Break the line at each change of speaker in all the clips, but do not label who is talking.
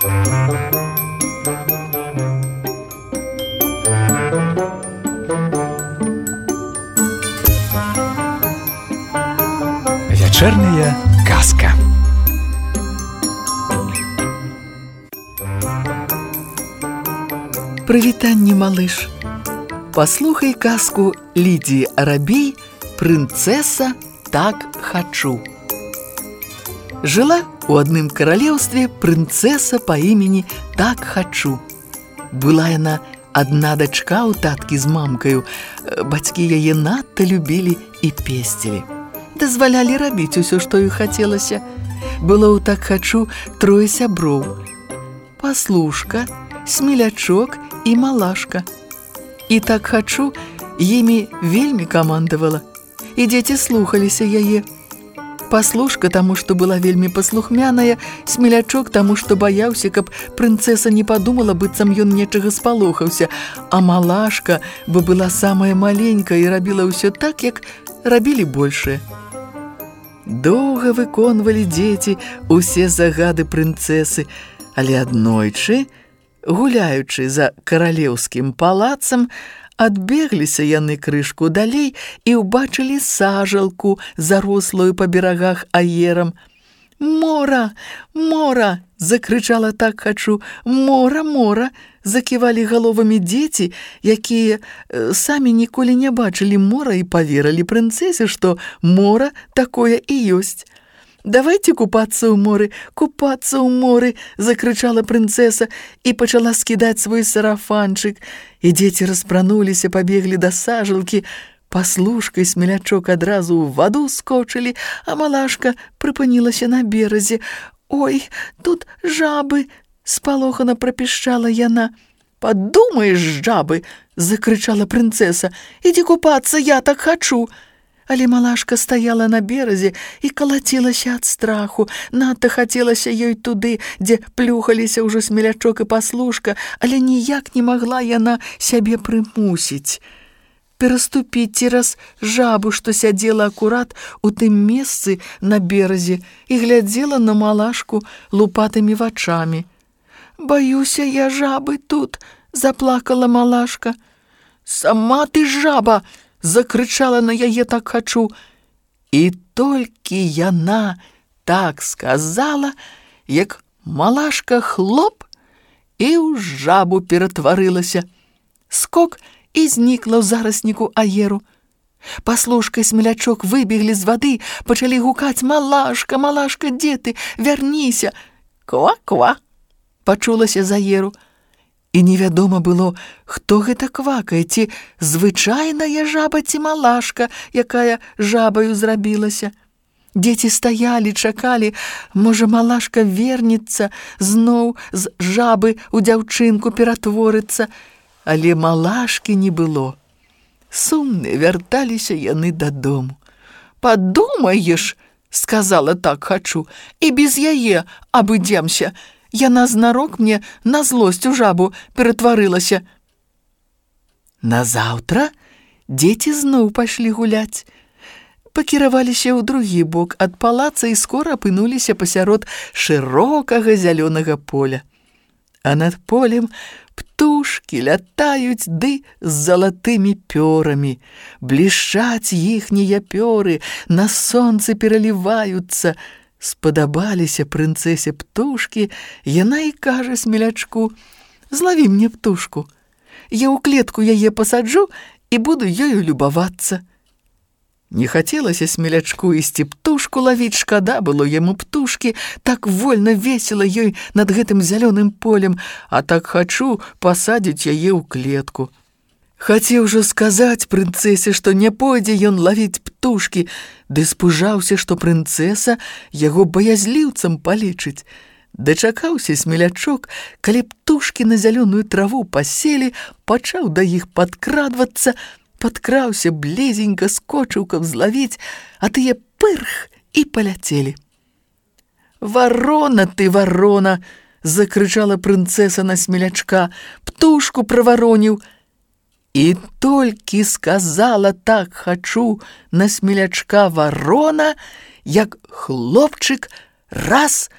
Вечерняя казка.
Прывітанне, малыш. Паслухай казку Лідіі Арабей «Прынцэса так хачу». Жила у адным каралеўстве прынцэса па імені Так хачу. Была яна адна дачка ў таткі з мамкаю. Бацькі яе надта любілі і песцілі. Дазвалялі рабіць усё, што ёй хацелася. Было ў Так хачу трое сяброў: Паслушка, Смелячок і Малашка. І Так хачу імі вельмі камандавала, і дзеці слухаліся яе. Паслушка, таму што была вельмі паслухмяная, Смелячок, таму што баяўся, каб прынцэса не падумала, быццам ён нечага спалохаўся, а Малашка, бо была самая маленькая і рабіла ўсё так, як рабілі большыя. Доўга выконвалі дзеці усе загады прынцэсы, але аднойчы, гуляючы за каралеўскім палацам, адбегліся яны крышку далей і ўбачылі сажалку, зарослую па берагах аерам. «Мора! Мора!» – закрычала Так хачу. «Мора! Мора!» – заківалі галовамі дзеці, якія самі ніколі не бачылі мора і паверылі прынцэсе, што мора такое і ёсць. «Давайте купацца ў моры, купацца ў моры!» – закрычала прынцэса і пачала скідаць свой сарафанчык. І дзеці распрануліся, пабеглі да сажалкі. Паслушка і Смелячок адразу ў ваду скочылі, а Малашка прыпынілася на беразе. «Ой, тут жабы!» – спалохана прапішчала яна. «Падумаеш, жабы!» – закрычала прынцэса. «Ідзі купацца, я так хачу!» Але Малашка стаяла на беразе і калацілася ад страху. Надта хацелася ёй туды, дзе плюхаліся ўжо Смелячок і Паслушка, але ніяк не магла яна сябе прымусіць пераступіць цераз жабу, што сядзела акурат у тым месцы на беразе і глядзела на Малашку лупатымі вачамі. «Баюся я жабы тут!» – заплакала Малашка. «Сама ты жаба!» – закрычала на яе Так хачу. І толькі яна так сказала, як Малашка хлоп і ў жабу ператварылася. Скок і знікла ў зарасніку аеру. Паслушка і Смелячок выбеглі з вады, пачалі гукаць: «Малашка, Малашка, дзе ты? Вярніся!» «Ква-ква!» пачулася з аеру. І невядома было, хто гэта квакае, ці звычайная жаба, ці Малашка, якая жабаю зрабілася. Дзеці стаялі, чакалі, можа, Малашка вернецца, зноў з жабы ў дзяўчынку ператворыцца. Але Малашкі не было. Сумныя вярталіся яны дадому. «Падумаеш, – сказала Так хачу, – і без яе абыдземся. Яна знарок мне на злосць у жабу ператварылася». Назаўтра дзеці зноў пайшлі гуляць. Пакіраваліся ў другі бок ад палаца і скора апынуліся пасярод шырокага зялёнага поля. А над полем птушкі лятаюць ды з залатымі пёрамі. Блішчаць іхнія пёры, на сонцы пераліваюцца. Спадабаліся прынцэсе птушкі, яна і кажа Смелячку: «Злаві мне птушку. Я ў клетку яе пасаджу і буду ёю любавацца». Не хацелася Смелячку ісці птушку лавіць, шкада было яму птушкі, так вольна весела ёй над гэтым зялёным полем, а Так хачу пасадзіць яе ў клетку. Хацеў ужо сказаць прынцэсе, што не пойдзе ён лавіць птушкі, ды спужаўся, што прынцэса яго баязліўцам палічыць. Дачакаўся Смелячок, калі птушкі на зялёную траву паселі, пачаў да іх падкрадвацца, падкраўся блізенька, скочыў, каб злавіць, а тыя пырх і паляцелі. «Варона ты, варона!» – закрычала прынцэса на Смелячка. «Птушку правароніў!» І толькі сказала Так хачу на Смелячка варона, як хлопчык раз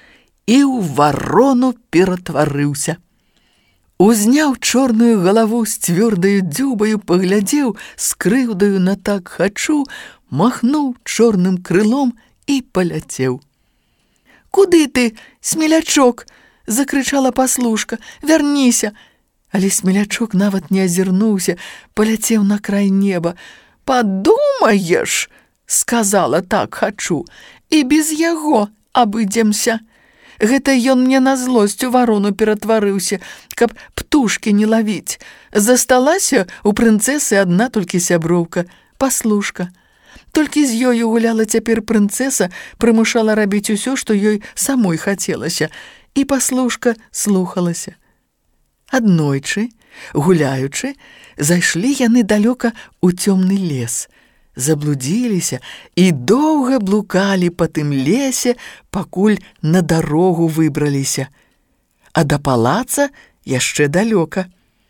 і ў варону ператварыўся. Узняў чорную галаву з цвёрдаю дзюбаю, паглядзеў з крыўдаю на так хачу, махнуў чорным крылом і паляцеў. «Куды ты, смелячок?» – закрычала паслушка. «Вярніся!» Але смелячок нават не азірнуўся, паляцеў на край неба. «Падумаеш!» – сказала так хачу. «І без яго абыдземся!» Гэта ён мне на злосць у варону ператварыўся, каб птушкі не лавіць. Засталася ў прынцэсы адна толькі сяброўка, паслушка. Толькі з ёю гуляла цяпер прынцэса, прымушала рабіць усё, што ёй самой хацелася, і паслушка слухалася. Аднойчы, гуляючы, зайшлі яны далёка ў цёмны лес. Заблудзіліся і доўга блукалі па тым лесе, пакуль на дарогу выбраліся. А да палаца яшчэ далёка.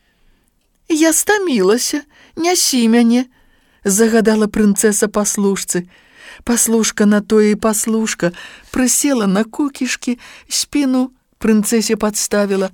«Я стамілася, нясі мяне», – загадала прынцэса паслушцы. Паслушка на тое і паслушка прысела на кукішкі, спіну прынцэсе падставіла.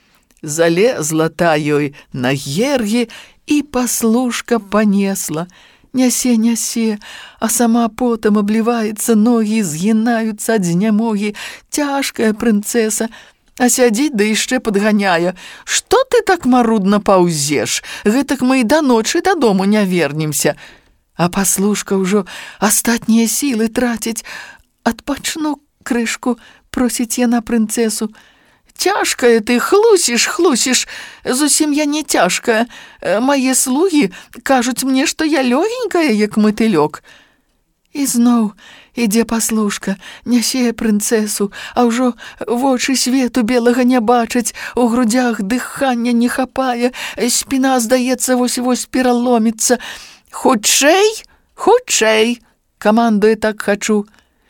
Залезла та ёй на гергі, і паслушка панесла. Нясе, нясе, а сама потам абліваецца, ногі згінаюцца ад знямогі. Цяжкая прынцэса, а сядзіць да яшчэ падганяе. «Што ты так марудна паўзеш? Гэтак мы і да ночы дадому не вернемся». А паслушка ўжо астатнія сілы траціць. «Адпачну крышку», – просіць яна прынцэсу. «Цяжкая ты, хлусіш, зусім я не цяжкая. Мае слугі кажуць мне, што я лёгенькая, як матылёк». І зноў ідзе паслушка, нясе прынцэсу, а ўжо вочы свету белага не бачаць, у грудзях дыхання не хапае, спіна, здаецца, вось-вось пераломіцца. «Хутчэй, хутчэй!» – камандуе так хачу.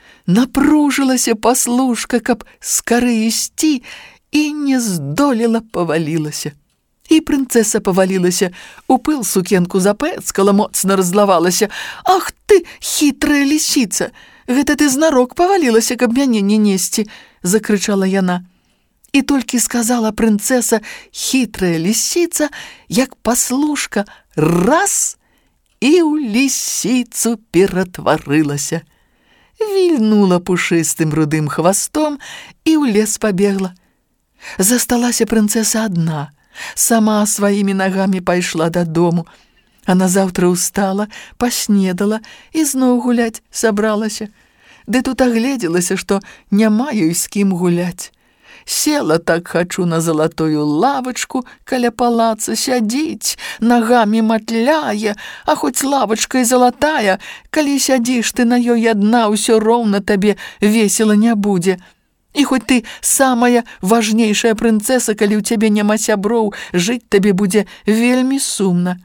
Напружылася паслушка, каб скары ісці, і не здолела, павалілася. І прынцэса павалілася, у пыл сукенку запэцкала, моцна раззлавалася. «Ах ты, хітрая лісіца! Гэта ты знарок павалілася, каб мяне не несці!» – закрычала яна. І толькі сказала прынцэса «хітрая лісіца», як паслушка раз і ў лісіцу ператварылася. Вільнула пушыстым рудым хвастом і ў лес пабегла. Засталася прынцэса адна, сама сваімі нагамі пайшла дадому. А назаўтра ўстала, паснедала і зноў гуляць сабралася. Ды тут агледзелася, што няма ёй з кім гуляць. Села так хачу на залатую лавачку каля палаца, сядзіць, нагамі матляе, а хоць лавачка і залатая, калі сядзіш ты на ёй адна, ўсё роўна табе весела не будзе. І хоць ты самая важнейшая прынцэса, калі ў цябе няма сяброў, жыць табе будзе вельмі сумна.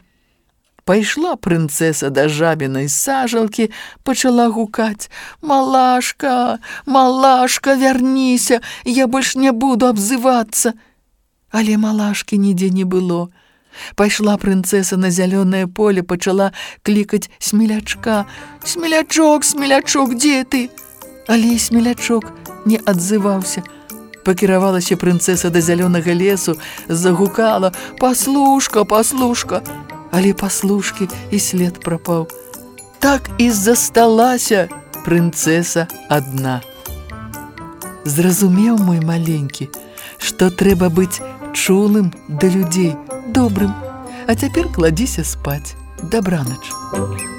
Пайшла прынцэса да жабінай сажалкі, пачала гукаць: «Малашка, малашка, вярніся, я больш не буду абзывацца». Але малашкі нідзе не было. Пайшла прынцэса на зялёнае поле, пачала клікаць смелячка: «Смелячок, смелячок, дзе ты?» Але смелячок не адзываўся. Пакіравалася прынцэса да зялёнага лесу, загукала: «Паслушка, паслушка!» Але паслушкі і след прапаў. Так і засталася прынцэса адна. Зразумеў, мой маленькі, што трэба быць чулым да людзей, добрым. А цяпер кладзіся спаць. Дабранач.